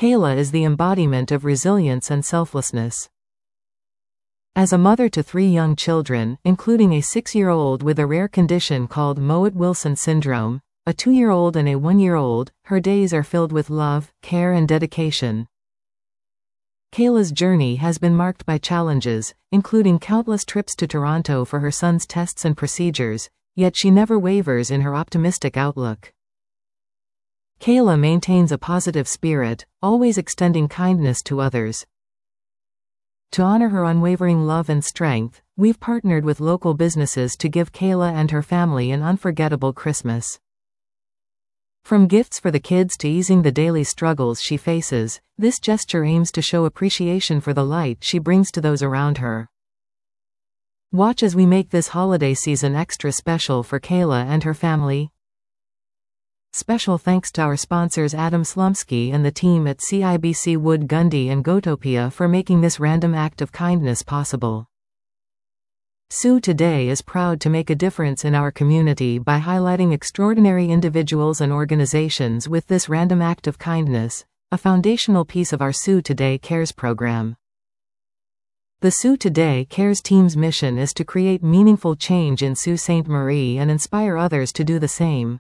Kayla is the embodiment of resilience and selflessness. As a mother to 3 young children, including a 6-year-old with a rare condition called Mowat-Wilson syndrome, a 2-year-old and a 1-year-old, her days are filled with love, care and dedication. Kayla's journey has been marked by challenges, including countless trips to Toronto for her son's tests and procedures, yet she never wavers in her optimistic outlook. Kayla maintains a positive spirit, always extending kindness to others. To honor her unwavering love and strength, we've partnered with local businesses to give Kayla and her family an unforgettable Christmas. From gifts for the kids to easing the daily struggles she faces, this gesture aims to show appreciation for the light she brings to those around her. Watch as we make this holiday season extra special for Kayla and her family. Special thanks to our sponsors Adam Slumsky and the team at CIBC Wood Gundy and Gotopia for making this random act of kindness possible. Sue Today is proud to make a difference in our community by highlighting extraordinary individuals and organizations with this random act of kindness, a foundational piece of our Sue Today Cares program. The Sue Today Cares team's mission is to create meaningful change in Sault Ste. Marie and inspire others to do the same.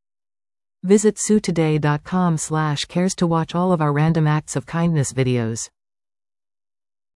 Visit SueToday.com/cares to watch all of our random acts of kindness videos.